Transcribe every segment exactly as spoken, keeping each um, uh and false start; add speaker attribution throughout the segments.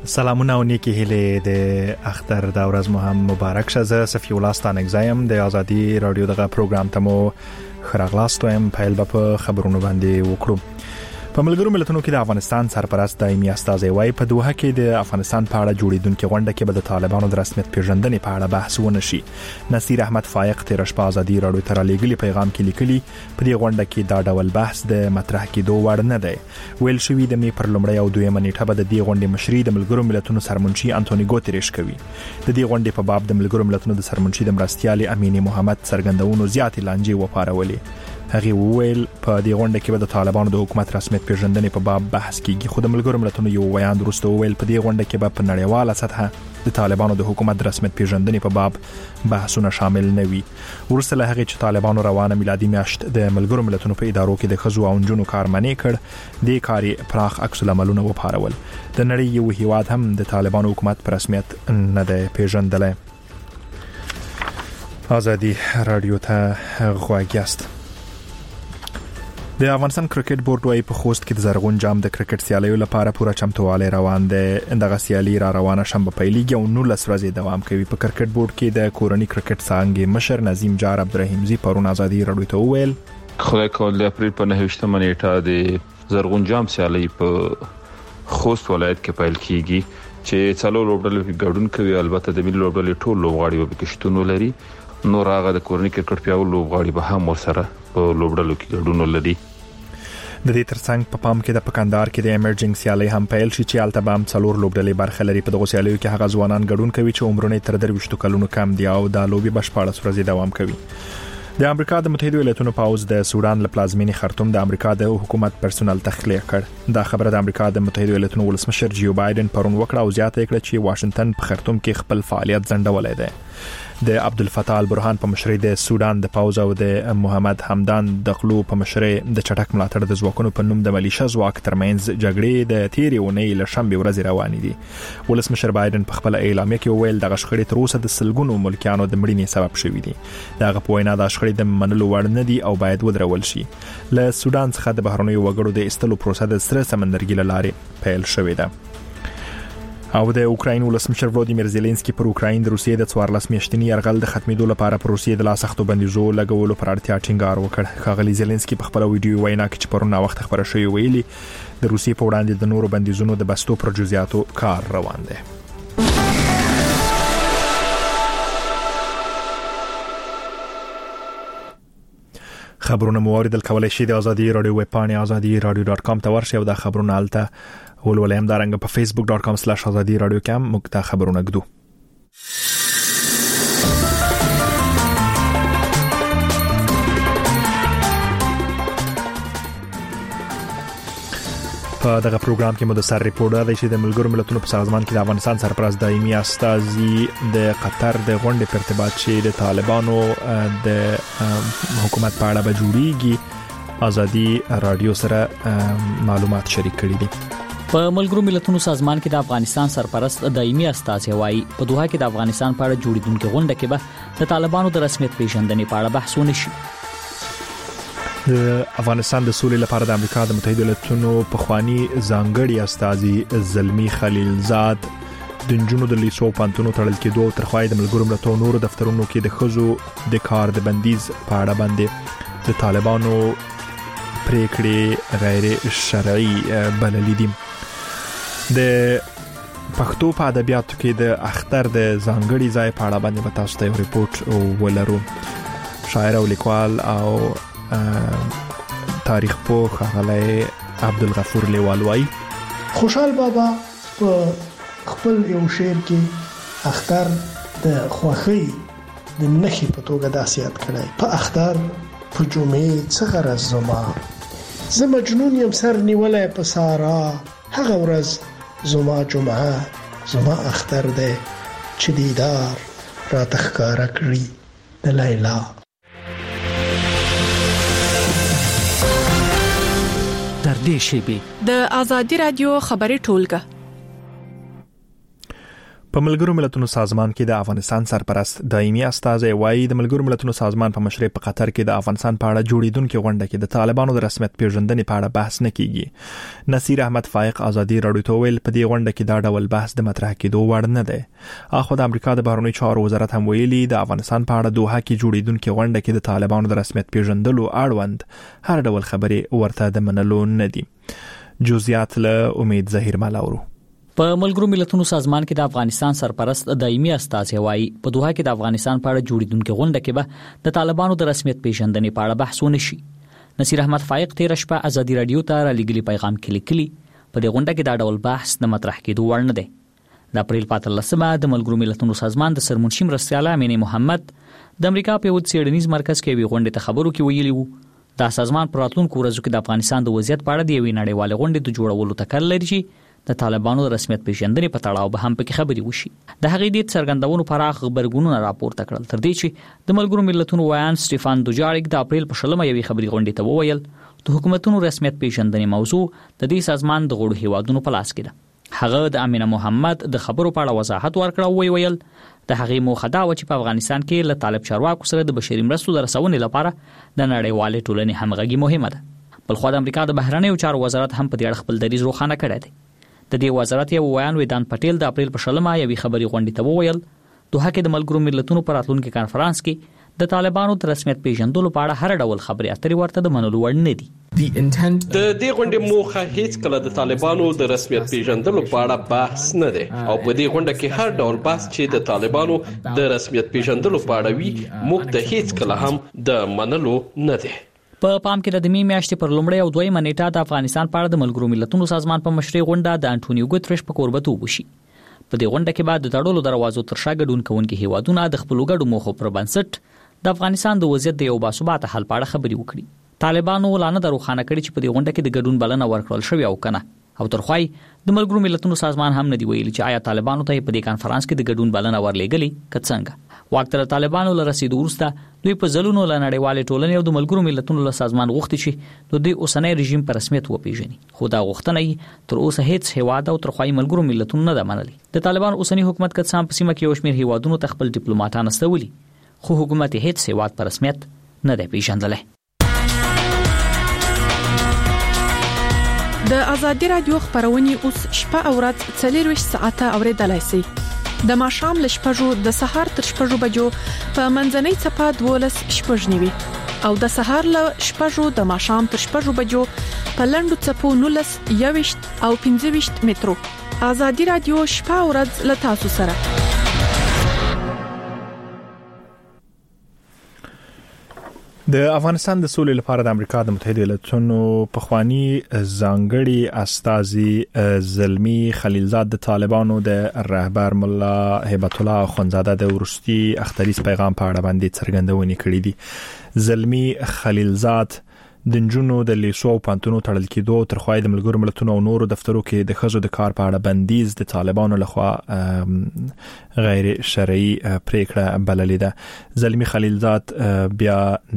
Speaker 1: سلامونه او نیکی هیله د اختر د ورځ مو هم مبارک شه. زه صفی الله ستانګزایم د ازادي رادیو دغه پروګرام ته مو خراغلاست وایم. پیل به په خبرونو باندې وکړو. په ملګرو ملتونو کې د افغانستان سرپرست دایمي استازی وای په دوحه کې د افغانستان په اړه جوړیدونکو غونډه کې به د طالبانو د رسمیت پیژندنې په اړه بحث ونشي. نصیر احمد فایق تیر شپه ازادي رادیو ته رالیږلي پیغام کې لیکلي په دې غونډه کې دا ډول بحث د مطرح کېدو وړ نه دی. ویل شوی د می پر لومړی او دویمه نیټه به د دې غونډې مشري د ملګرو ملتونو سرمنشي انټونی ګوتریش کوي. د دې غونډې په باب د ملګرو ملتونو د سرمنشي د مرستيالي امینی محمد څرګندونو زیات لانجې وپارولې. هغه وویل په دې غونډه کې به د طالبانو د حکومت رسمیت پیژندنې په باب بحث کیږي. خو د ملګرو ملتونو یو ویان وروسته وویل په دې غونډه کې به په نړیواله سطحه د طالبانو د حکومت رسمیت پیژندنې په باب بحثونه شامل نه وي. ورسته له هغه چې طالبانو روانه میلادي میاشت د ملګرو ملتونو په ادارو کې د خزو او انجونو کار منې کړ، د کاري پراخ عکس العملونه وپارول. د نړۍ یو هیواد هم د طالبانو حکومت په رسمیت نه دی پیژندلی. ازادي رادیو ته غواګیاست. د افغانستان کرکټ بورډ وايي په خوست کې د زرغون جام د کرکټ سیالیو لپاره پوره چمتووالی روان دی. دغه سیالي را روانه شنبه پیلېږي او نولس ورځې دوام کوي. په کرکټ بورډ کې د کورني کرکټ څانګې مشر نظیم جار عبدالرحیمزي پرون ازادي رادیو ته وویل
Speaker 2: خدای کول د اپریل په نهه نیټه د زرغون جام سیالي په خوست ولایت کې پیل کیږي چې څلور لوبډلې ګډون کوي. البته د ملي لوبډلې ټول لوبغاړي به پکې لري. نو راغه د کورني کرکټ پیاوړي لوبغاړي به هم ورسره په لوبډلو کې ګډون لري.
Speaker 1: د دې ترڅنګ په پام کې د پکندار کې د ایمرجنګ سیالي هم پیل شي چې الته بام څلور لوبډلې برخه لري. په دغه سیالیو کې هغه ځوانان ګډون کوي چې عمرونه تر درويشتو کلونو کم دي او د لوبي بشپړ ورځې دوام کوي. د امریکا د متحده ایالاتونو پاوز د سودان له پلازمینې خرطوم د امریکا د حکومت پرسونل تخلیه کړ. دا خبره د امریکا د متحده ایالاتونو ولسمشر جو بایدن پرون وکړه او زیاته کړه چې واشنگټن په خرطوم کې خپل فعالیت ځنډولای دی. د عبدالفتاح البرهان په مشرۍ د سودان د پاوز او د محمد حمدان دغلو په مشرۍ د چټک ملاتړ د ځواکونو په نوم د ملیشیا ځواک ترمنځ جګړې د تیرې اونۍ له شنبه ورځې روانې دي. ولسمشر بایدن په خپل اعلامیه کې وویل دغه شخړې تر اوسه د سلګونو ملکیانو د مړینې سبب شوې دي. دغه په وینا د شخړې د منلو وړ نه دي او باید ودرول شي. له سودان څخه د بهرنیو وګړو د استلو پروسه د سره سمندرګي لارې پیل شوې ده. او د اوکراین ولسمشر ولودیمیر زيلنسکي پر اوکراین د روسیې د څوارلس میاشتني یرغل د ختمېدو لپاره پر روسیې د لاسختو بندیزو لګولو پر اړتیا ټینګار وکړ. ښاغلي زيلنسکي په خپل ویډیو وینا کې چې پرونه وخت خبره شوې ویلي د روسیې په وړاندې د نورو بندیزونو د بستو پر جزئیاتو کار روان دی. خبرونه موارد کولای شي د ازادي رادیو ویب پاڼه ازادي رادیو ډاټ کام ته ورشي او د خبرونه الته ولولم دارنګ په فیسبوک ډاټ کام سلاش ازادي رادیو کې هم مقتا خبرونه ګدو. په دغه پروګرام کې مدثر ریپورټر دی چې د ملګرو ملتونو په سازمان کې د افغانستان سرپرست دایمي استازي د قطر د غونډې په ارتباط چې د طالبانو د حکومت په اړه به جوړیږي ازادي رادیو سره معلومات شریک کړي دي.
Speaker 3: په ملګرو ملتونو سازمان کې د افغانستان سرپرست دایمي استازي وایي په دوحه کې د افغانستان په اړه جوړیدونکو غونډه کې به د طالبانو د رسمیت پیژندنې په اړه بحث ونشي.
Speaker 1: د افغانستان د سولې لپاره د امریکا د متحده ایالاتونو پخوانی ځانګړي استازي زلمی خلیلزاد د جنونو د لیسو پانتونو تړل کېدو تر خوای د ملګرو ملتونو نور دفترونو کې د خزو د کار د بندیز په اړه باندې د طالبانو پریکړې غیر شرعي بللې دي. د پښتو په ادبیاتو کې د اختر د ځانګړي ځای په اړه باندې به تاسو ته یو ریپورت ولرو. شاعر او لیکوال او تاریخ پوه ښاغلی عبدالغفور لیوال وایي
Speaker 4: خوشحال بابا په خپل یو شعر کې اختر د خوښۍ د نښې په توګه داسې یاد کړی. په اختر په جمعې څه غرض زما زه مجنون یم سر نیولی په سارا هغه ورځ زما جمعه زما اختر دی چې دیدار راته ښکاره کړي د لیلا.
Speaker 5: در دې شیبې د ازادي رادیو خبري ټولګه
Speaker 1: په ملګرو ملتونو سازمان کې د افغانستان سرپرست دایمي استازی وایي د ملګرو ملتونو سازمان په مشرۍ په قطر کې د افغانستان په اړه جوړیدونکو غونډه کې د طالبانو د رسمیت پیژندنې په اړه بحث نه کیږي. نصیر احمد فائق ازادي رادیو ته ویل په دې غونډه کې دا ډول بحث د مطرح کېدو وړ نه دی. اخو د امریکا د بهرنیو چارو وزارت هم ویلي د افغانستان په اړه دوحه کې جوړیدونکو غونډه کې د طالبانو د رسمیت پیژندلو اړوند هر ډول خبرې ورته د منلو نه دي. جزئیات له امید ظهیر مالاورو.
Speaker 3: په ملګرو ملتونو سازمان کې د افغانستان سرپرست دایمي استازی وایي په دوحه کې د افغانستان په اړه جوړیدونکو غونډه کې به د طالبانو د رسمیت پیژندنې په اړه بحث ونه شي. نصیر احمد فائق تیر شپه ازادي رادیو ته را لګلي پیغام کې لیکلي په دې غونډه کې دا ډول بحث د مطرح کېدو وړ نه دی. د اپریل پاتلسمه د ملګرو ملتونو سازمان د سرمنشي مرستیال امینه محمد د امریکا په یو څېړنیز مرکز کې وی غونډه ته خبرو کې ویلي وو دا سازمان پر راتلونکو ورځو کې د افغانستان د وضعیت په اړه د یوې نړیوالې غونډې د جوړولو تکل لري چې د طالبانو د رسمیت پیژندنې په تړاو به هم پکې خبري وشي. د هغې د څرګندونو پراخ خبرګونونه راپورته کړل تر دې چې د ملګرو ملتونو وایان سټيفان دوجاریک د اپریل په شلمه یوې خبري غونډې ته وویل د حکومتونو رسمیت پیژندنې موضوع د دې سازمان د غړو هیوادونو په لاس کې ده. هغه د امینه محمد د خبرو په اړه وضاحت ورکړ او ویل د هغې موخه دا و چې په افغانستان کې له طالب چارواکو سره د بشري مرستو د رسونې لپاره د نړیوالې ټولنې همغږي مهمه ده. بل خو د امریکا د بهرنیو چارو وزارت هم په دې اړه خپل دریځ روښانه کړی دی. د دې وزارت یو ویان ویدان پټیل د اپریل په شلمه یوې خبري غونډې ته وویل دوحه کې د ملګرو ملتونو پر راتلونکي کانفرنس کې د طالبانو د رسمیت پیژندلو په اړه هر ډول خبرې اترې ورته د منلو وړ نه دي.
Speaker 5: د دې غونډې موخه هیڅ کله د طالبانو د رسمیت پیژندلو په اړه بحث نه دی او په دې غونډه کې هر ډول بحث چې د طالبانو د رسمیت پیژندلو په اړه وي موږ ته هیڅ کله هم د منلو نه دی.
Speaker 3: په پام کې د مې میاشتې پر لومړۍ او دویمه نیټه د افغانستان په اړه د ملګرو ملتونو سازمان په مشرۍ غونډه د انټونیو ګوتریش په کوربتوب وشي. په دې غونډه کې بعد د تړلو دروازو تر شا ګډون کوونکي هیوادونه د خپل ګډو موخو پر بنسټ د افغانستان د وضعیت د یو باثباته حل په اړه خبرې وکړي. طالبانو لانه دروخانه کړي چې په دې غونډه کې د ګډون بلنه ورکړل شوې او کنه او ترخوای د ملګرو ملتونو سازمان هم نه دی ویلي چې آیا طالبانو ته په دې کانفرنس کې د ګډون بلنه ورلېګلې کڅنګ. واکتر طالبانو له رسیدو وروسته دوی په ځلونو له نړیوالې ټولنې او د ملګرو ملتونو له سازمان غوښتي چې د دې اوسنۍ رژیم په رسمیت وپیژني خو دا غوښتنه تر اوسه هیڅ هیواد او ترخوای ملګرو ملتونو نه ده منلي. د طالبان اوسنی حکومت کڅام په سیمه کې یو شمېر هیوادونو ته خپل ډیپلوماټان استولي خو حکومت هیڅ هیواد په رسمیت نه دی پیژندلی.
Speaker 6: د ازادي رادیو خبرونه اوس شپه او ورځ څلور ساعته اوریدلای شئ. د ماښام ل شپږو د سهار تر شپږو بجو په منځنۍ چپه دولس شپږ نیوي او د سهار ل شپږو د ماښام تر شپږو بجو په لندو چپو نولس یويشت او پنځه ویشت مترو. ازادي رادیو شپه او ورځ ل تاسو سره.
Speaker 1: د افغانستان د سولې لپاره د امریکا د متحده ایالاتونو پخوانی ځانګړي استازي زلمی خلیلزاد د طالبانو د رهبر مولا هیبت الله اخونزاده د ورستي اختریز پیغام په اړه باندې څرګندونې کړې دي. زلمی خلیلزاد د جنونو د لیسو پانتونو تړل کېدو تر خوای د ملګرو ملتونو او نورو دفترو کې د خزو د کار په اړه بندیز د طالبانو لخوا غیر شرعي پریکړه بللې ده. زلمی خلیلزاد بیا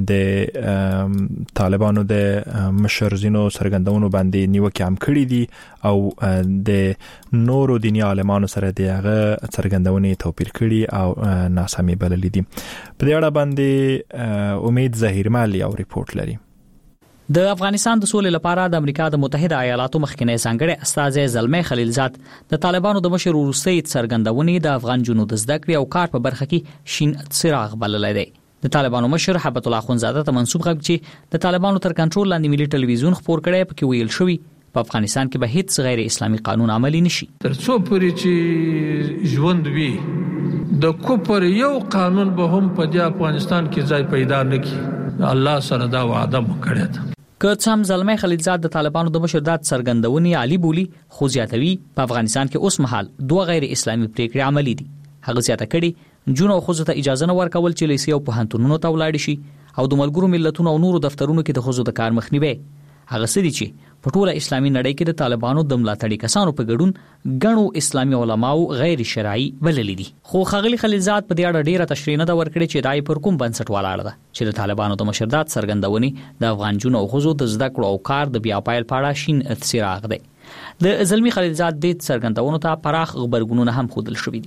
Speaker 1: د طالبانو د مشرزینو سرګندونو باندې نیوکه هم کړې دي او د نورو دیني عالمانو سره دغه سرګندونې توپیر کړي او ناسمي بللې دي. په دې اړه باندې امید ظهیر مالی او ریپورت لري.
Speaker 3: د افغانستان د سولې لپاره د امریکا د متحده ایالاتو مخکنی ځانګړي استازی زلمی خلیلزاد د طالبانو د مشر وروستي څرګندونې د افغان جنود زده کړې او کار په برخه کې شین څراغ بللای دی. د طالبانو مشر هیبت الله اخونزاده ته منسوب غږ چې د طالبانو تر کنټرول لاندې ملي ټلویزیون خبر کړي پکې ویل شوی په افغانستان کې به هیڅ غیر اسلامي قانون عملی نشي.
Speaker 7: تر څو پورې چې ژوند وي د کوپر یو قانون به هم په د افغانستان کې ځای پیدا نه کړي. الله سره دا وعده وکړه ده.
Speaker 3: که څم زلمی خلیلزاد د طالبانو د مشر دات سرګندونې عالی بولی خو زیاتوي په افغانستان کې اوس مهال دوه غیر اسلامي پریکړې عملی دي. هغه زیاته کړي جون او خزو ته اجازه نه ورکول چې لیسي او پوهنتونونو ته ولاړ شي او د ملګرو ملتونو او نورو دفترونو کې د خزو د کار مخنیوي. هغه سړي چې په ټوله اسلامي نړۍ کې د طالبانو د ملاتړي کسانو په ګډون غنو اسلامي علماو غیر شرعي بللي دي. خو خغلی خلیلزاد په دې اړه ډیره تشریح نه دا ورکړي چې دای پر کوم بنسټ ولاړ ده چې د طالبانو د مشردات سرګندونې د افغان جنو او خزو د زده کړو او کار د بیا پایل پاړه شین څراغ دی. د زلمی خلیلزاد د سرګندونو ته پراخ خبرګونونه هم خودل شوې دي.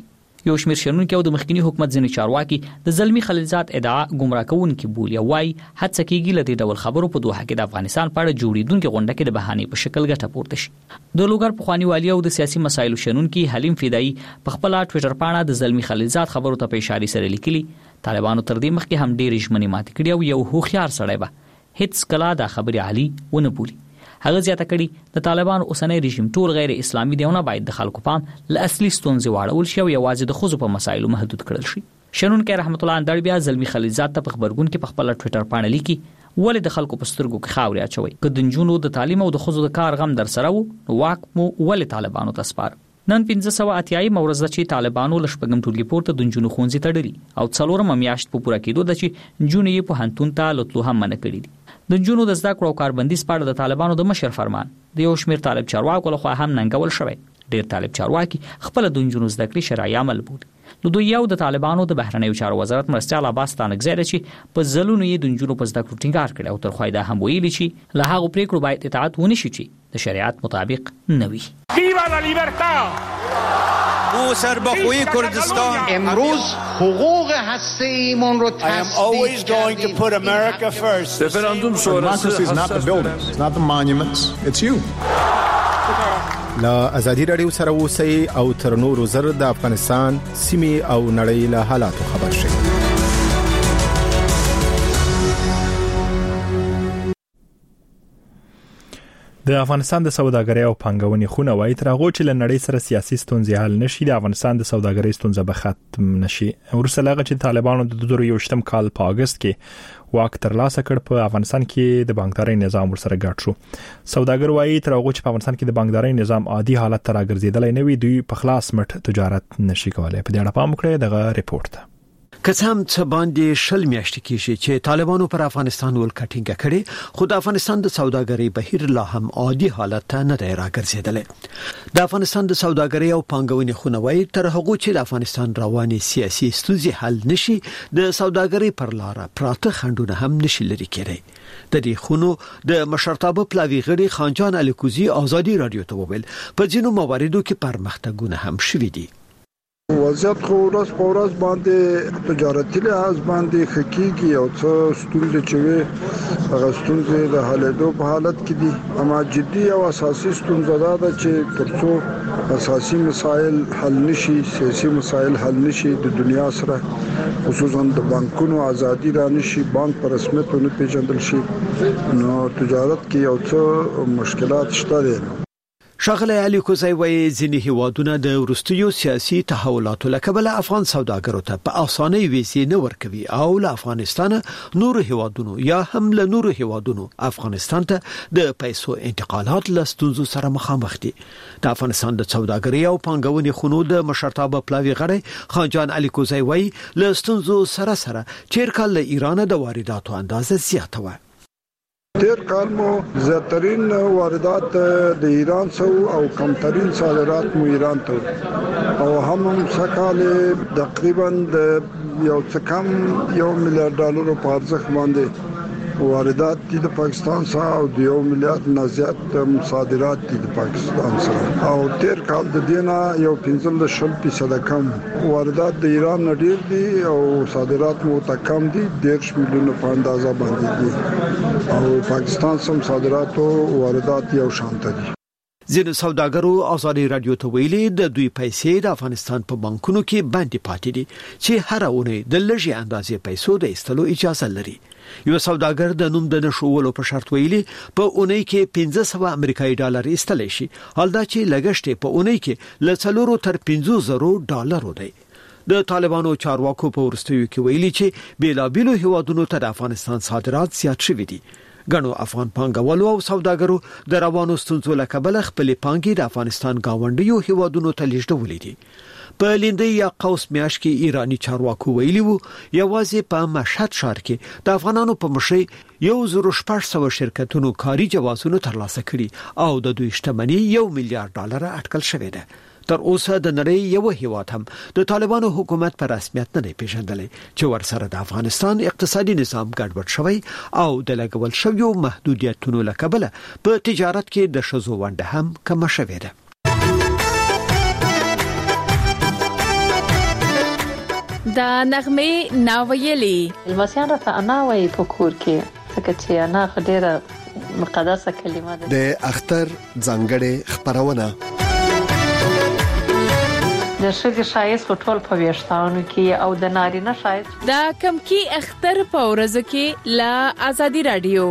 Speaker 3: یو شمېر شنونکي او د مخکنی حکومت ځینې چارواکي د زلمی خلیلزاد ادعا ګمراه کوونکې بولي وای هڅه کیږي لدې ډول خبرو په دوحه کې د افغانستان په اړه جوړیدونکو غونډه کې د بهانې په شکل ګټه پورته شي. د لوګر پخوانی والی او د سیاسي مسایلو شنونکي حلیم فدایي په خپل ټوئیټر باندې د زلمی خلیلزاد خبرو ته په اشاره سره لیکلي طالبانو تر دې مخکې هم ډېرې ژمنې ماتې کړې او یو هوښیار سړی به هیڅ کله دا خبرې علي ونه بولي. هغه زیاته کړي د طالبانو اوسنۍ رژیم ټول غیر اسلامي دیونه باید د خلکو پام له اصلي ستونزې واړول شي او یوازې د ښځو په مسایلو محدود کړل شي. شنونکی رحمت الله اندړ بیا زلمی خلیلزاد ته په خبرګون کې په خپل ټوئیټر باندې لیکي ولې د خلکو په سترګو کې خاورې اچوي که د نجونو د تعلیم او د ښځو د کار غم در سره وو واک مو ولې طالبانو ته سپار. نن پنځه سوه اتیا مورز د چې طالبانو له شپږم ټولګي پورته د نجونو ښوونځي تړلي او څلورم میاشت په پوره کېدو د چې نجونې یې په هنتون ته لوتلو هم منع کړي دي. د نجونو د زده کړو او کاربندي سپارښت د طالبانو د مشر فرمان د یو شمېر طالب چارواکو لخوا هم ننګول شوی. ډېر طالب چارواکي خپل د نجونو زده کړې شرعي عمل بولي. نو دوی یو د طالبانو د بهرنیو چارو وزارت مرستیال عباس تانکزی دی چې په ځلونو یې د نجونو په زده کړو ټینګار کړی او تر خوا یې دا هم ویلي چې له هغو پرېکړو باید اطاعت ونه شي چې د شریعت مطابق نه وي.
Speaker 8: ویوا لا لیبرتا!
Speaker 9: او سربخوی کردستان
Speaker 10: امروز حقوق هسته‌ایمون رو
Speaker 8: I am always going to put America first.
Speaker 11: Referendum sonrası
Speaker 12: is not the buildings, it's not the monuments, it's you.
Speaker 1: لا ازادي رادیو سره اوسئ او تر نورو زر د افغانستان سیمې او نړۍ له حالاتو خبر شئ. د افغانستان د سوداګرۍ او پانګونې خونه وایي تر هغه چې له نړۍ سره سیاسي ستونزې حل نشي د افغانستان د سوداګرۍ ستونزه به ختم نشي. وروسته لاغه چې طالبانو د دوه زره یوویشتم کال په اگست کې واک ترلاسه کړ په افغانستان کې د بانکدارۍ نظام ورسره ګډ شو. سوداګر وایي تر هغه چې په افغانستان کې د بانکدارۍ نظام عادي حالت ته راګرځیدلی نه وي دوی په خلاص مټ تجارت نشي کولای. په دې اړه پام وکړئ دغه ریپورت ته.
Speaker 13: که هم څه باندې شل میاشتې کېږي چې طالبانو پر افغانستان ولکټینګ کړي خو د افغانستان د سوداګرۍ بهیر لا هم عادي حالت ته نه دی راګرځیدلی. د افغانستان د سوداګرۍ او پانګونې خونه وایي تر هغه چې د افغانستان رواني سیاسي ستونزې حل نشي د سوداګرۍ پر لار پراته خنډونه هم نشي لري کېدای. د دې خونو د مشرتابه پلاوی غړي خانجان الیکوزی آزادی رادیو ته وویل په ځینو مواردو کې پرمختګونه هم شوي دي.
Speaker 14: وضعیت خو ورځ په ورځ باندې تجارتي لحاظ باندې خکېږي او څه ستونزې چې وي هغه ستونزې د حلېدو په حالت کې دي اما جدي او اساسي ستونزه دا ده چې ترڅو اساسي مسایل حل نشي سیاسي مسایل حل نشي د دنیا سره خصوصا د بانکونو ازادي را نشي بانک په رسمیت نه پیژندل شي نو تجارت کې یو څه مشکلات شته دي.
Speaker 13: شاغله علي کوزای وایي ځینې هیوادونه د ورستیو سیاسي تحولاتو لکبل افغان سوداګرو ته په اسانۍ ویزې نه ورکوي او له افغانستان نور هیوادونو یا هم له نور هیوادونو افغانستان ته د پیسو انتقالات له ستونزو سره مخامخ دي. د افغانستان د سوداګرۍ او پانګونې خونو د مشرتابه پلاوی غړي خانجان علي کوزای وایي له ستونزو سره سره چیرکل له ایران د وارداتو اندازه زیاته و.
Speaker 14: تیر کال مو زیاترین واردات د ایران څخه او کمترین صادرات مو ایران ته او هم هم سکهال تقریبا د یو څه کم یو میلیارډ ډالر په ارزښت باندې واردات دي د پاکستان څخه او د یو میلیارډ نه زیات صادرات دي د پاکستان څخه او تیر کال د دینه یو پنځم شل فیصد کم واردات د ایران نه ډیر دي او صادرات مو ته کم دي ډیر میلیونه په اندازه باندې دي او پاکستان سم صادرات او واردات یو شان دي.
Speaker 13: ځینې سوداګرو آزادي رادیو ته ویلي د دوی پیسې د افغانستان په بانکونو کې باندې پاتې دي چې هر اونۍ د لږې اندازې پیسو د ایستلو اجازه لري. یو سوداګر د نوم د نشولو په شرط ویلي په اونۍ کې پنځه سوه امریکایي ډالر ایستلی شي حال دا چې لګښت په اونۍ کې له څلورو تر پنځو زرو ډالرو دی. د طالبانو چارواکو په ورستیو کې ویلي چې بیلابیلو هیوادونو ته د افغانستان صادرات زیات شوي دي. ګڼو افغان پانګوالو او سوداګرو د روانو ستونزو له کبله خپلې پانګې د افغانستان گاونډیو هیوادونو ته لیږدولې دي. په لیندۍ یا قوس میاشت کې ایرانی چارواکو ویلي وو یوازې په مشهد ښار کې د افغانانو په مشرۍ یو زر شپږ سوه شرکتونو کاري جوازونه ترلاسه کړي او د دوی شتمنۍ یو میلیارډ ډالر اټکل شوې ده. تر اوسه د نړۍ یو هیواد هم د طالبانو حکومت په رسمیت نه پیژندلی چې ورسره د افغانستان اقتصادي نظام ګډوډ شوی او د لګول شویو محدودیتونو له کبله په تجارت کې د ښځو ونډه هم کمه شوې ده.
Speaker 6: د نغمه ناویلي
Speaker 11: المسیان راته انا وایي په کور کې څنګه چې انا خډيره مقدسه کلمه ده.
Speaker 15: د اختر ځانګړې خبرونه
Speaker 11: د شګه شایست ټول په ویشتانو کې او د نارینه شایست
Speaker 6: د کم کې اختر په ورځ کې لا ازادي رادیو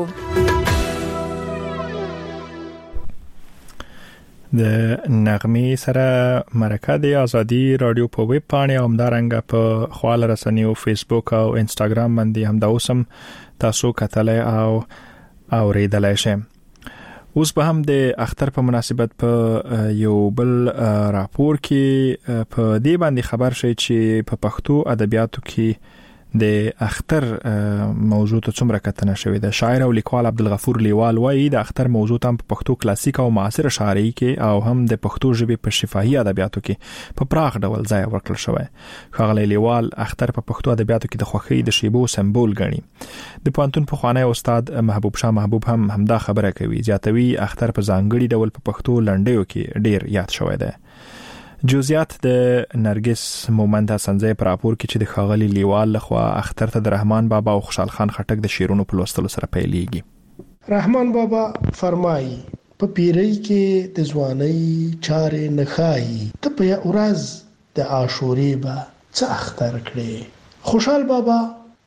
Speaker 1: د نغمه سره مرکه د ازادي رادیو په ویب پاڼه او همدارنګه په خپل رسنیو فیسبوک او انستګرام باندې هم دا اوسم تاسو کتلای او اوریدلای شئ. اوس به هم د اختر په مناسبت په یو بل راپور کې په دې باندې خبر شي چې په پښتو ادبیاتو کې د اختر موضوع ته څومره کتنه شوې ده. شاعر او لیکوال عبدالغفور لیوال وایي د اختر موضوع هم په پښتو کلاسیک او معاصر شاعري کې او هم د پښتو ژبې په شفاهي ادبیاتو کې په پراخ ډول ځای ورکړل شوی. ښاغلی لیوال اختر په پښتو ادبیاتو کې د خوښۍ د شیبو سمبول ګڼي. د پوهنتون پخوانی استاد محبوب شاه محبوب هم همدا خبره کوي. زیاتوي اختر په ځانګړي ډول په پښتو لنډیو کې ډیر یاد شوی دی. جزئیات د نرګس مومند حسنزی پر راپور کې چې د ښاغلي لیوال لخوا اختر ته د رحمان بابا او خوشحال خان خټک د شعرونو په لوستلو سره پیلېږي.
Speaker 4: رحمان بابا فرمایي په پیری کې د ځوانۍ چارې نخایي ته په ورځ د عاشورې به څه اختر کړې. خوشحال بابا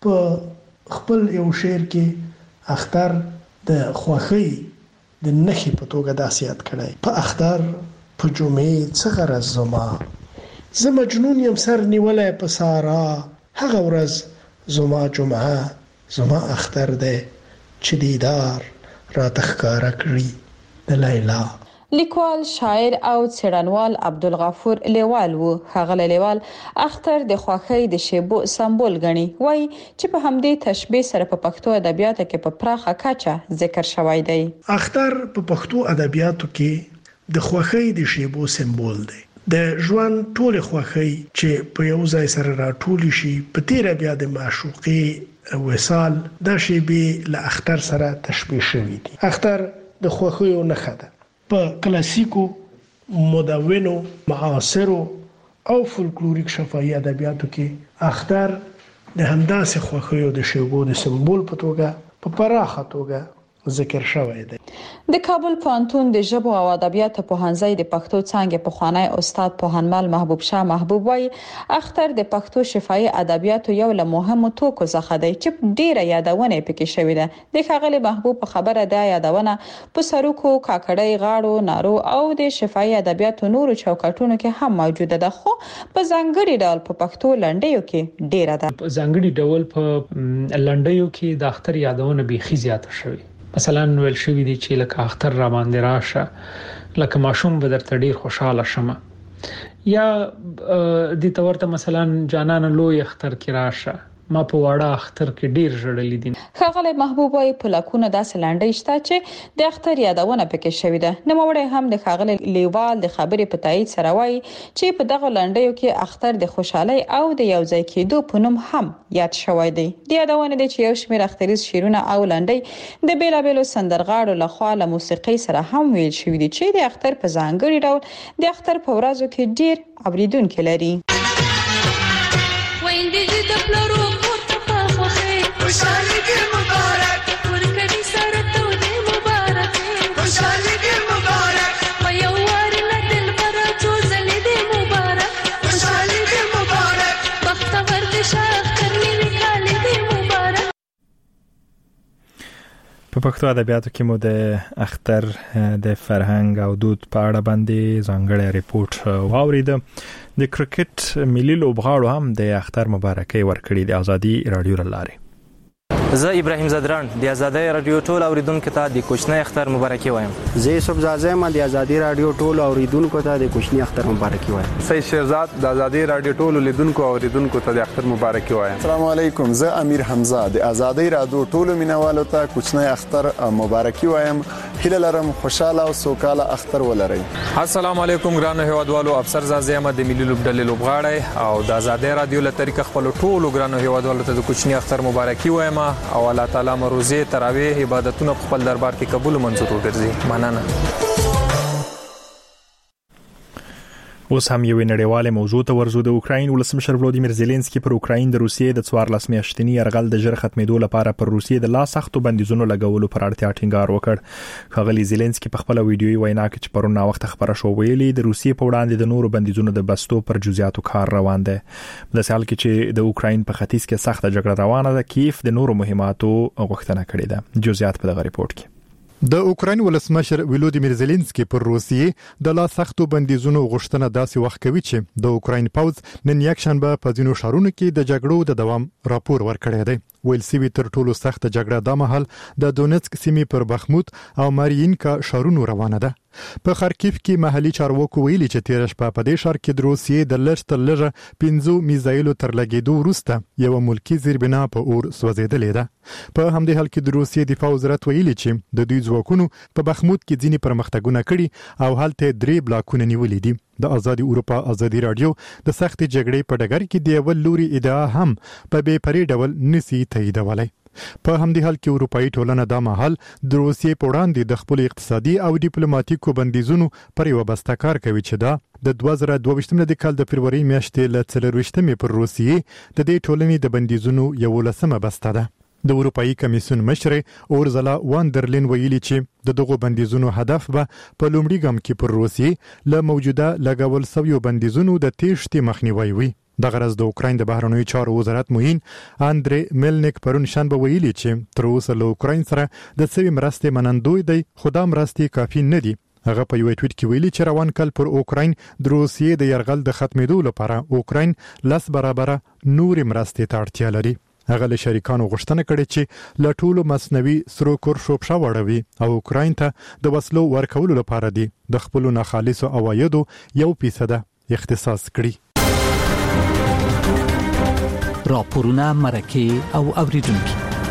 Speaker 4: په خپل یو شعر کې اختر د خوښۍ د نخې په توګه داسې یاد کړی. په اختر په جمعې څه غرض زما زه مجنون یم سر نیولای په سارا هغه ورځ زما جمعه زما اختر ده چې دیدار را تخکاره کړی د لیلا.
Speaker 16: لیکوال شاعر او څېړنوال عبدالغفور لیوال وو. ښاغلی لیوال اختر د خوښۍ د شیبو سمبول ګڼي. وایي چې په همدې تشبیه سره په پښتو ادبیاتو کې په پراخه کچه ذکر شوی دی.
Speaker 4: اختر په پښتو ادبیاتو کې د خوښۍ د شیبو سمبول دی. د ژوند ټول خوښۍ چې په یو ځای سره راټول شي په تیر بیا د معشوقې وصال د شیبې له اختر سره تشبیه شوی دی. اختر د خوښیو نښه ده. په کلاسیکو مدونو معاصرو او فولکلوریک شفاهي ادبیاتو کې اختر د همداسې خوښیو د شیبو د سمبول په توګه په پراخه توګه ذکر شوی دی.
Speaker 16: د کابل پوهنتون د ژبو او ادبیاتو پوهنځي د پښتو څانګې پخوانی استاد پوهنمل محبوب شاه محبوب وایي اختر د پښتو شفاهي ادبیاتو یو له مهمو توکو څخه دی چې ډیره یادونه پکې شوې ده. د ښاغلي محبوب په خبره ده یادونه په سروکو کاکړۍ غاړو نارو او د شفاهي ادبیاتو نورو چوکاټونو کې هم موجوده ده خو په ځانګړي ډول په پښتو لنډیو کې ډیره ده.
Speaker 17: په ځانګړي ډول په لنډیو کې د اختر یادونه بيخي زیاته شوې. مثلا ویل شوی دی چې لکه اختر را باندې راشه لکه ماشوم به درته ډیر خوشاله شمه یا د تورته مثلا جانان لوی اختر کې راشه ما په واړه اختر کې ډیر ژړلې دي.
Speaker 16: ښاغلی محبوب وايي په لکونه داسې لنډۍ شته چې د اختر یادونه پکې شوې ده. نوموړی هم د ښاغلي لیوال د خبرې په تایید سره وایي چې په دغه لنډیو کې اختر د خوشحالۍ او د یو ځای کېدو په نوم هم یاد شوی دی. د یادونه دي چې یو شمېر اختریز شعرونه او لنډۍ د بیلابیلو سندرغاړو لخوا له موسیقۍ سره هم ویل شوي دي چې د اختر په ځانګړي ډول د اختر په ورځو کې ډیر اوریدونکي لري.
Speaker 18: خوشحالی دی مبارک ورکړي سره ته دی مبارک خوشحالی دی مبارک په یو وار نه دل پر چوزلې دی مبارک خوشحالی دی مبارک بختور دي شاخ کرنی وکالي دی مبارک.
Speaker 1: په پښتو ادبیاتو کې مو د اختر د فرهنګ او دود په اړه باندې ځانګړی ریپورت واورید. د کرکټ ملي لوبغاړو هم د اختر مبارکي ورکړي د ازادي رادیو لاره.
Speaker 19: زه ابراهیم زدران د ازادي رادیو ټول اوریدونکو ته د کوچنی اختر مبارکي وایم.
Speaker 20: زه یوسف زازم د ازادي رادیو ټول اوریدونکو ته د کوچنی اختر مبارکي وایم.
Speaker 21: سید شهزاد د ازادي رادیو ټول لیدونکو او اوریدونکو ته د اختر مبارکي وایم.
Speaker 22: السلام علیکم زه امیر حمزه د ازادي رادیو ټول مینوالو ته کوچنی اختر مبارکي وایم. هیله لرم خوشاله او سوکاله اختر ولرئ.
Speaker 23: السلام علیکم ګرانو هیوادوالو افسر زازم د ملي لوبډلې لوبغاړی او د ازادي رادیو له طریقه خپل ټول ګرانو هیوادوالو ته د کوچنی اختر مبارکي وایم او الله تعالی روزه تراویح عبادتونه په خپل دربار کې قبول منظور وګرځي. مننه.
Speaker 1: اوس هم یو نړیواله موضوع ته ورزو. د اوکرين ولسمشر ولودیمیر زيلنسکي پر اوکرين د روسیې د څوارلس میاشتنی يرغل د ژر ختمېدو لپاره پر روسیې د لا سختو بندیزونو لګولو پر اړتیا ټینګار وکړ. ښاغلي زيلنسکي په خپل ویډیوي وینا کې چې پرون وخت خبره شو ویلي د روسیې په وړاندې د نورو بندیزونو د بستو پر جزئیاتو کار روان دی. د سال کې چې د اوکرين په ختیځ کې سخته جګړه روانه ده، کیف د نورو مهماتو غوښتنه کړې ده. جزئیات په دغه ریپورت کې.
Speaker 2: د اوکرين ولسمشر ولودیمیر زيلنسکي پر روسیې د لا سختو بندیزونو غوښتنه داسې وخت کوي چې د اوکرين پوز نن یک شنبه په ځینو ښارونو کې د جګړو د دوام راپور ورکړی دی. ویل سوي تر ټولو سخت جګړه د مهال د دونیتسک سیمې پر بخموت او مارینکا ښارونو روانه ده. په خارکیف کې محلي چارواکو ویلي چې تیر شپه په دې ښار کې د روسیې د لږ تر لږه پنځه میزایلو تر لګیدو وروسته یو ملکی زیربنا په اور سوځیدلې ده. په همدې حال کې د روسیې دفاع وزارت ویلي چې د دوی ځواکونو په بخموت کې ځینې پرمختګونه کړي او هلته درې بلاکونه نیولې دي. د آزادي اروپا آزادي رادیو د سخت جګړې په ډګر کې د یو لوري ادعا هم په بې پرې ډول نسی تاییدولای. په همدې حال کې اروپאי ټولنه د مهال د روسیې په وړاندې د خپل اقتصادي او ډیپلوماټیکو بندیزونو پر یو بسته کار کوي چې دا د دوه زره دوه ویشتم د کال د فروری میاشتې له څلور ویشتمې پر روسیې د دې ټولنې د بندیزونو یو لسمه بسته ده. د اروپאי کمیسیون مشر اورزلا واندرلین ویلي چې د دغو بندیزونو هدف به په لومړي ګام کې پر روسیې له موجوده لګول شویو بندیزونو د تېښتې مخنیوي وي. د غرض د اوکرين د بهرنیو چارو وزارت موین اندرې ملنیک پرون شنبه ویلي چې تر اوسه له اوکرين سره د سوي مرستې منندوی دی، خو دا مرستې کافي نه دي. هغه په یو ټویټ کې ویلي چې روان کال پر اوکرين د روسیې د يرغل د ختمېدو لپاره اوکرين لس برابره نور مرستې ته اړتیا لري. هغه له شریکانو غوښتنه کړې چې له ټولو مصنوعي سرو کور شوبشه وړوي او اوکرين ته د وسلو ورکولو لپاره دي د خپل ناخالصو عوایدو یو فیصد اختصاص کړي.
Speaker 3: راپورونه مرکه او اوریدونکو.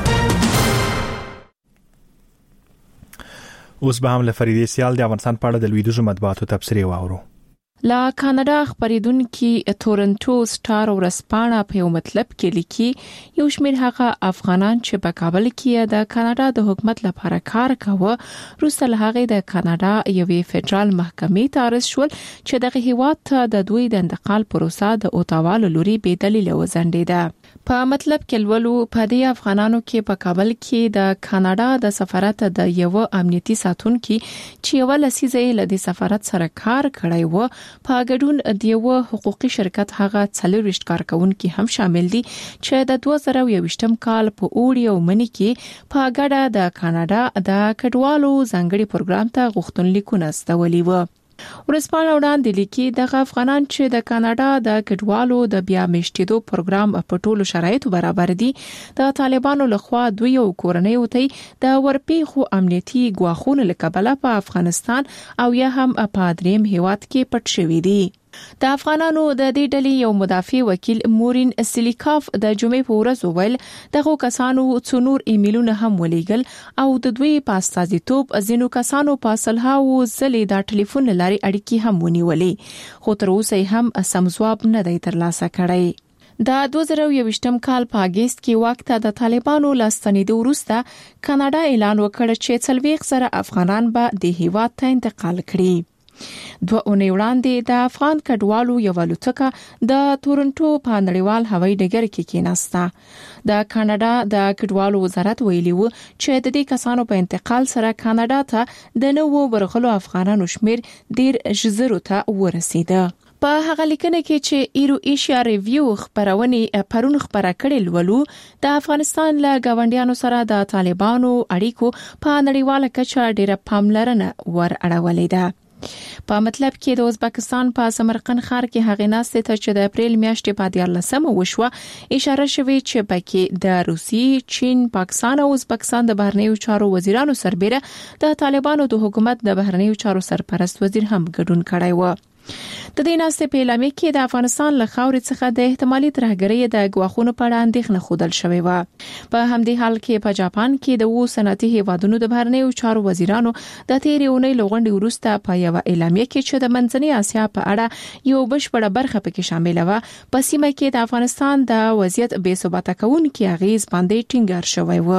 Speaker 1: اوس به هم لفریدي سیال د افغانستان په اړه د لویدیځو مطبوعاتو تبصرې واورو.
Speaker 6: لا کاناډا خبرېدونکو تورنټو سټار ورسپانه په یو مطلب کې لیکي یو شمېر هغه افغانان چې په کابل کې د کاناډا د حکومت لپاره کار کاوه روسه له هغه د کاناډا یوې فدرال محکمې ته عرض شول چې دغه هیواد ته د دوی د انتقال پروسه د اوتاوا لوري به دلیل وزنډیده. په مطلب کې لولو په دې افغانانو کې په کابل کې د کاناډا د سفارت د یو امنیتي ساتونکو چې یو لسیزې له د سفارت سره کار کړی و په ګډون د یو حقوقي شرکت هغه څلور کارکونکو هم شامل دي چې د دوه زره یوویشتم کال په اوړي او منی کې په ګډه د کاناډا د کډوالو ځانګړي پروګرام ته غوښتنلیکونه استولي و. ورسپانه وړاندې لیکي دغه افغانان چې د کاناډا د کډوالو د بیا میشتېدو پروګرام په ټولو شرایطو برابر دي د طالبانو لخوا دوی یو کورنۍ وتی د ورپیخو امنیتي ګواښونو لکبله په افغانستان او یا هم په دریم هیواد کې پټ شوي دي. د افغانانو د دې ډلې یو مدافع وکیل مورین سلیکاف د جمعې په ورځ وویل دغه کسانو څونور ایمیلونه هم ولېګل او د دوی په استازیتوب ځینو کسانو په صلحاو زلې د ټلیفون لاري اړیکې هم ونیولې خو تر اوسه هم سم ځواب نه دی ترلاسه کړی. د دوه زره یوویشتم کال په اگست کې وخت د طالبانو لاستنیدو وروسته کاناډا اعلان وکړ چې څلوېښت زره افغانان به د هیواد ته انتقال کړي. دوه اونۍ وړاندې د افغان کډوالو یو الوتکه د تورنټو په نړیوال هوایي ډګر کې کېناسته. د کاناډا د کډوالو وزارت ویلي و چې د دې کسانو په انتقال سره کاناډا ته د نوو ورغلو افغانانو شمیر ډیر ژر ته ورسیده. په هغه لیکنه کې چې ایرو ایشیا ریویو خبرونه پرون خبره کړې لولو د افغانستان له گاونډیانو سره د طالبانو اړیکو په نړیواله کچه ډیره پاملرنه ور اړولې ده. په مطلب کې د ازبکستان په سمرقند ښار کې هغه ناستې ته چې د اپریل میاشتې په دیارلسمه وشوه اشاره شوې چې پکې د روسي، چین، پاکستان او ازبکستان د بهرنیو چارو وزیرانو سربېره د طالبانو د حکومت د بهرنیو چارو سرپرست وزیر هم ګډون کړی و. د دې ناستې په اعلامیه کې د افغانستان له خاورې څخه د احتمالي ترهګرۍ د ګواښونو په اړه اندېښنه ښودل شوې و. په همدې حال کې په جاپان کې د وو صنعتي هیوادونو د بهرنیو چارو وزیرانو د تیرې اونۍ لغونډې وروسته په یو اعلامیه کې چې د منځنۍ اسیا په اړه یو بشپړه برخه پکې شامل و په سیمه کې د افغانستان د وضعیت بې ثباته کوونکي اغیز باندې ټینګار شوی و.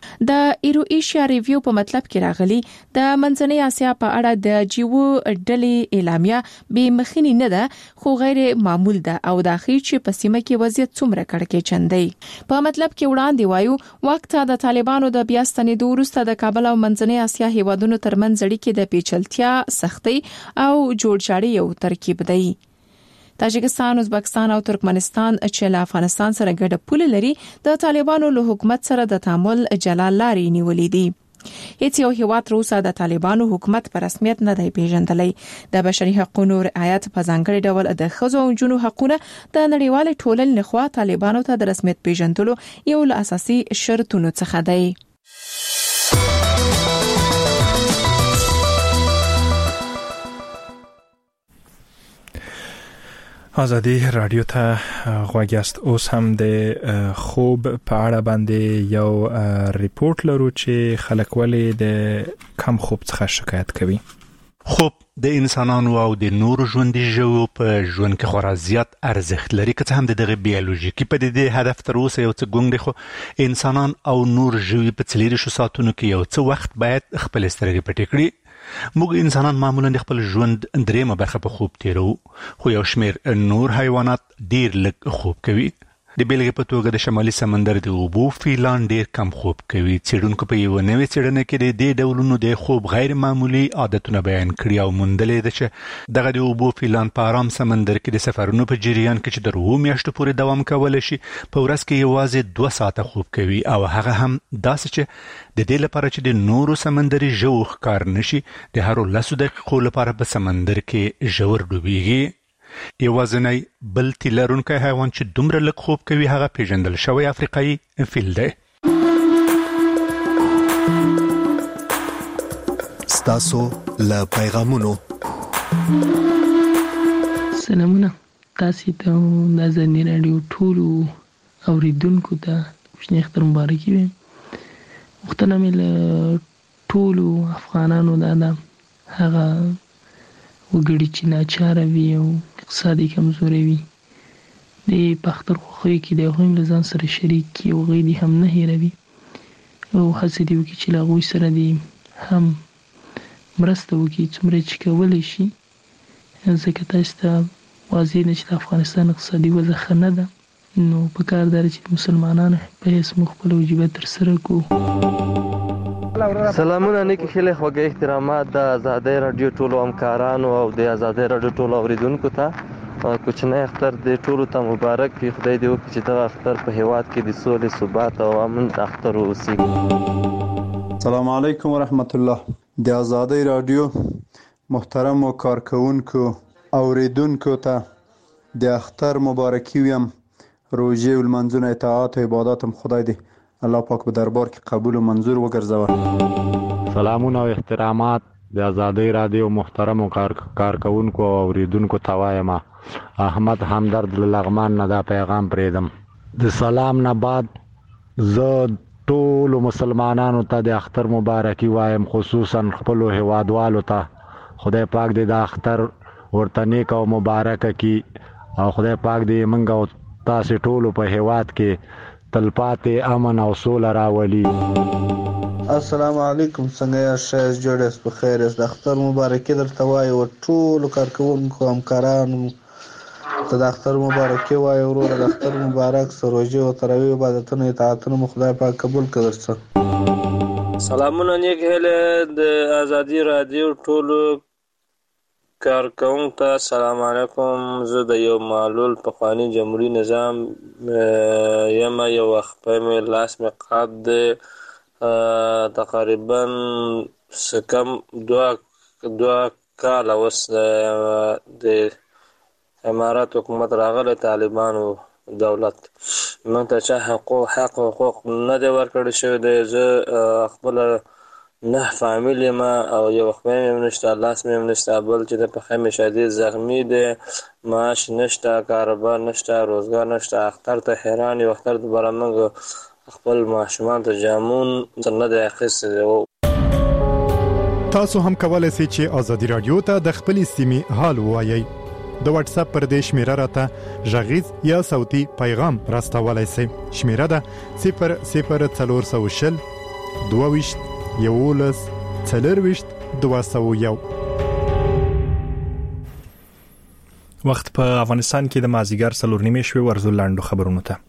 Speaker 6: د ایرو ایشیا ریویو په مطلب کې راغلي د منځنۍ اسیا په اړه د جیو ډلې اعلامیه به مخینی نه ده خو غیر معمول ده او د اخی چې په سیمه کې وضعیت څومره کړکې چندې په مطلب کې وړاندې وایو وخت د طالبانو د بیا ستنېدو وروسته د کابل او منځنۍ اسیا هیوادونو ترمنځ اړیکې د پیچلتیا سختي او جوړجاړي یو ترکیب دی. تاجکستان، ازبکستان او ترکمنستان چې له افغانستان سره ګډه پوله لري د طالبانو له حکومت سره د تعامل جلا لارې نیولې دي. هیڅ یو هیواد روسا د طالبانو حکومت په رسمیت نه دی پیژندلی. د بشري حقوقو رعایت په ځانګړي ډول د ښځو او نجونو حقوقونه د نړیوال ټولنې لخوا طالبانو ته د رسمیت پیژندلو یو له اساسي شرطونو څخه دی.
Speaker 1: آزادی رادیو ته غوږ یاست. اوس هم د خوب په اړه باندې یو ریپورت لرو چې خلک ولې د کم خوب څخه شکایت کوي.
Speaker 5: خوب د انسانانو او د نورو ژوندي ژوو په ژوند کې خورا زیات ارزښت لري، که څه هم د دغه بیولوژیکي پدیدې هدف تر اوسه یو څه ګونګ دی، خو انسانان او نور ژوي په څلېرویشتو ساعتونو کې یو څه وخت باید خپل سترګې پټې کړي. موږ انسانان معمولا د خپل ژوند دریمه برخه په خوب تیرو، خو یو شمیر نور حیوانات ډیر لږ خوب کوي. د بیلګې په توګه د شمالي سمندر د اوبو فیلان ډیر کم خوب کوي. څېړونکو په یوه نوې څېړنه کې د دې ډولونو د خوب غیر معمولي عادتونه بیان کړي او موندلې ده چې دغه د اوبو فیلان په ارام سمندر کې د سفرونو په جریان کې چې تر اووه میاشتو پورې دوام کولی شي په ورځ کې یوازې دوه ساعته خوب کوي، او هغه هم داسې چې د دې لپاره چې د نورو سمندري ژوو ښکار نشي د هرو لسو دقیقو لپاره په سمندر کې ژور ډوبیږي. یوازینی بل تیل لرونکی حیوان چې دومره لږ خوب کوي هغه پیژندل شوی افریقایي فیل دی.
Speaker 15: ستاسو له پیغامونو
Speaker 7: سلامونه تاسو ته د آزادي رادیو ټولو اوریدونکو ته کوچنی اختر مبارکي وي. وختونه مې له ټولو افغانانو دا ده هغه وګړي چې ناچاره وي او اقتصادي کمزوري وي د پختر خوخوي کې د هغوی له ځان سره شریک کړي او هغوی دې هم نه هېروي او هڅې دې وکړي چې له هغوی سره دې هم مرسته وکړي څومره چې کولی شي، ځکه تاسو ته واضح ده چې د افغانستان اقتصادي وضع ښه نه ده، نو پکار ده چې مسلمانانو په حیث موږ خپله وجیبه ترسره کړو.
Speaker 9: سلامونه نیکی خیلی خوږه احترامات د آزادۍ رادیو ټولو همکارانو او د آزادۍ رادیو ټولو اوریدونکو ته کوچنی اختر د ټولو ته مبارک وي. خدای دې وکړي چې دغه اختر په هیواد کې د سولې، ثبات او امن اختر واوسي.
Speaker 14: السلام علیکم ورحمت الله. د آزادۍ رادیو محترمو کارکونکو اوریدونکو ته د اختر مبارکي ویم. روژې او لمانځونه اطاعت او عبادت هم خدای دې الله پاک په دربار کې قبول او منظور وګرځوه.
Speaker 24: سلامونه او احترامات د آزادۍ رادیو محترمو کارکونکو او اوریدونکو ته وایم. احمد همدرد له لغمان نه دا پیغام پرېږدم. د سلام نه بعد زه ټولو مسلمانانو ته د اختر مبارکي وایم، خصوصا خپلو هیوادوالو ته. خدای پاک دې د اختر ورته نیک او مبارکه کړي او خدای پاک دې موږ او تاسې ټولو په هیواد کې تلپاتې امن او سوله راولي.
Speaker 25: السلام علیکم، څنګه یاست؟ ښه جوړ یاست؟ په خیر یاست؟ د اختر مبارکي درته وایو ټولو کارکوونکو همکارانو ته د اختر مبارکي وایو. وروره د اختر مبارک شه. روژې او تراویح عبادتونه اطاعتونه مو خدای پاک قبول کړي درڅه.
Speaker 26: سلامونه نیک هیله د آزادي رادیو ټولو کارکوونکو ته سلام علیکم. زه د یو معلول پخواني جمهوري نظام یم. یو وخت په مې لاس مې قات دی، تقریبا څه کم دوه دوه کاله اوس د امارات حکومت راغلی، طالبانو دولت موږ ته چا حقوق حق حقوق نه دی ورکړی شوی دی. زه خپله نه فامیل یم او یو خپل مې نشته، لاس مې نشته، بل چې د پښې مې شدید زخمی دی، معاش نشته، کاروبار نشته، روزګار نشته. اختر ته حیران یو. اختر دوباره موږ خپل ماشومان ته جامون نه دی اخیستی.
Speaker 2: تاسو هم کولای شئ چې آزادي رادیو ته د خپل سیمې حال ووایئ. د واتس اپ پر دې شمیره راته غږیز یا صوتي پیغام راستولای شئ. شمیره ده صفر صفر څلور سوه شل دوه یولس څلرويشت دوه سوه یو.
Speaker 1: وخت په افغانستان کې د مازیګر څلور نیمې شوي ورزو لاندو خبرونو ته.